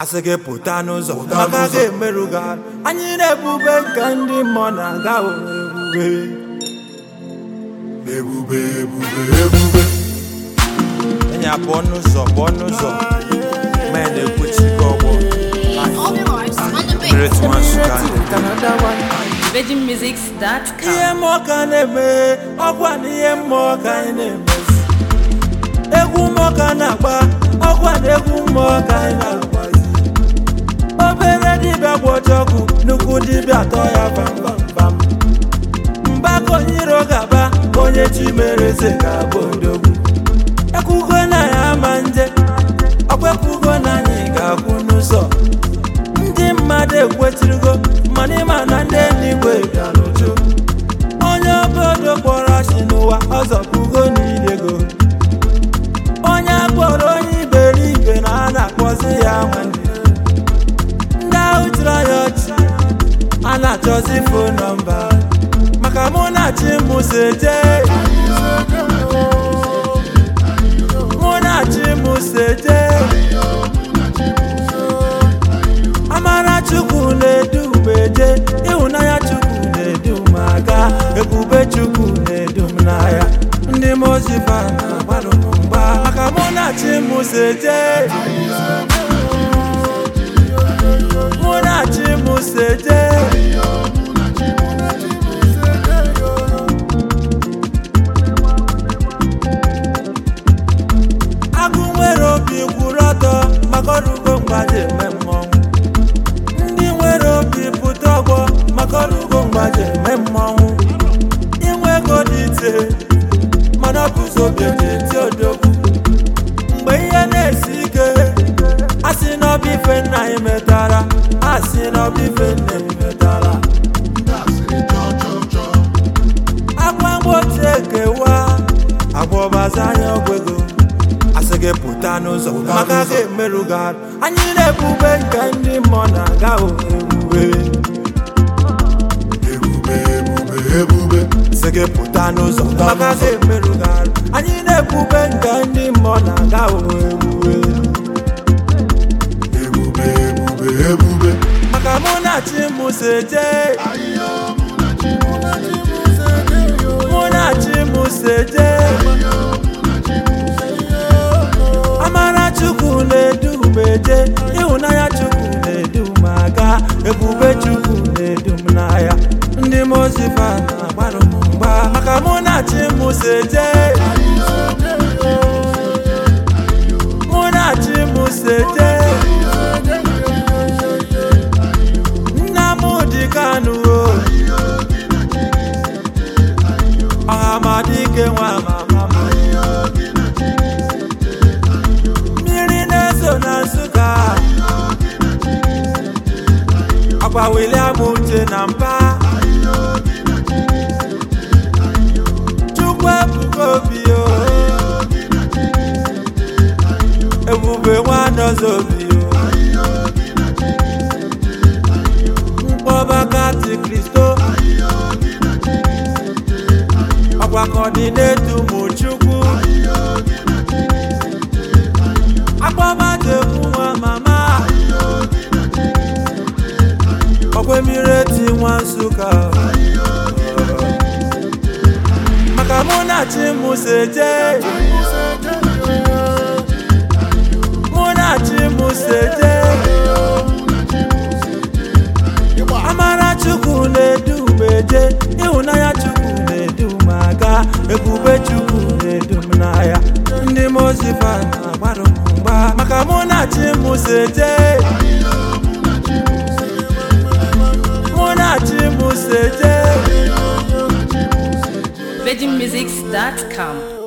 asị gị pụta n'ụzọ maka gị emerụga anyị na-ebube ka ndị mmụọ na-aga ebube enyi pụọ n'ụzọ mee na-ekwechi gị ọgbọ VeggieMusics.com. ihe mmụọ ka na-eme ọgwa na ihe mmụọ ka anyị na-emezi egwu mmụọ ka na-agba ọgwa na egwu mmụọ ka anyị na-agbazi obere dibịa gba ọjọgwụ nnukwu dibịa atọ ya bambambam mgbakọ onye iro gaba onye chi mere eze ga-abụ odogwu ekwugo na ya ama nje ọkwekwugo na anyị ga-akwụ n'ụzọ ndị mmadụ ekwetirigo mana ịma na ndị eluigwe bịa n'uju onye obodo kpọrọ asị n'ụwa ọzọpụgo n'idego onye akpọrọ onye iberibe na a na-akpọzi ya nwanne ndị ahụ chịrị ya ọchị a na-achọzi fon nọmba maka mụ na chi mụ si eje mụ na chi mụ si eje amara Chukwu na-edu m eje ịhụnanya Chukwu na-edu m aga ebube Chukwu na-edu m n'ahịa ndị moziva na-agbarụ m mgba maka mụ na chi mụ si eje mụ na chi mụ si eje agụ nwere obi kwụrụ ọtọ maka ọrụgo mgbaji eme mmọnwụ ndị nwere obi pụta ọgbọ maka ọrụgo mgbaji eme mmọnwụ inwe ego dị ite mana ọ bụzi obi eji eti odogwu mgbe ihe na-esi ike asị n'ọbụ ife nna anyị metara asị n'ọbụ ife nna anyị metara agwa mgbochi ekewa agwa ọbaza anya ọgwego asị gị pụta n'ụzọ maka gị emerụga anyị na-ebube nke ndị mmụọ na-aga ebube asị gị pụta n'ụzọ maka gị emerụga anyị na-ebube nke ndị mmụọ na-aga ebube maka mụ na chi mụ si eje mụ na chi mụ si eje amara Chukwu na-edu m eje ịhụnanya Chukwu na-edu m aga ebube Chukwu na-edu m n'ahịa ndị moziva na-agbarụ m mgba maka mụ na chi mụ si eje mụ na chi mụ si eje Nnamdi Kanu Ọhamadike nwa mama mmiri na-eso na Nsụka akwa William Uche na mpa Chukwu ebuka obi ebube nwanọzọ obi mkpọbakati Kristo ọkwa kọdịnetu mụ Chukwu akpọbatekwu nwa mama ọkwa emireti nwa Nsụka maka mụ na chi mụ si eje mụ na chi mụ si eje amara Chukwu na-edu m eje ịhụnanya Chukwu na-edu m aga ebube Chukwu na-edu m n'ahịa ndị moziva na-agbarụ m mgba maka mụ na chi mụ si eje mụ na chi mụ si eje VeggieMusics.com.